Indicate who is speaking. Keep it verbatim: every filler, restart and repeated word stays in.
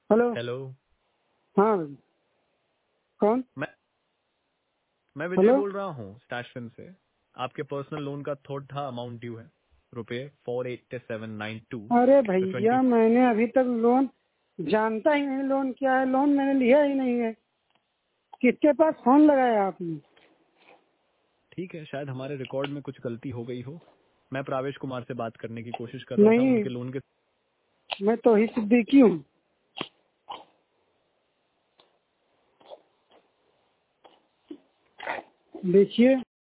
Speaker 1: Hello.
Speaker 2: Hello.
Speaker 1: हाँ कौन?
Speaker 2: मैं मैं विजय
Speaker 1: हेलो।
Speaker 2: बोल रहा हूँ स्टैशफिन से। आपके पर्सनल लोन का थोड़ा था अमाउंट ड्यू है, रुपए four eighty seven nine two
Speaker 1: अरे
Speaker 2: ट्वेंटी।
Speaker 1: भैया मैंने अभी तक लोन जानता ही नहीं, लोन क्या है, लोन मैंने लिया ही नहीं है। किसके पास फोन लगाया आपने?
Speaker 2: ठीक है, शायद हमारे रिकॉर्ड में कुछ गलती हो गई हो। मैं प्रावेश कुमार से बात करने की कोशिश कर रहा था
Speaker 1: नहीं,
Speaker 2: उनके लोन के।
Speaker 1: मैं तो ही सिद्दीकी हूँ। देखिए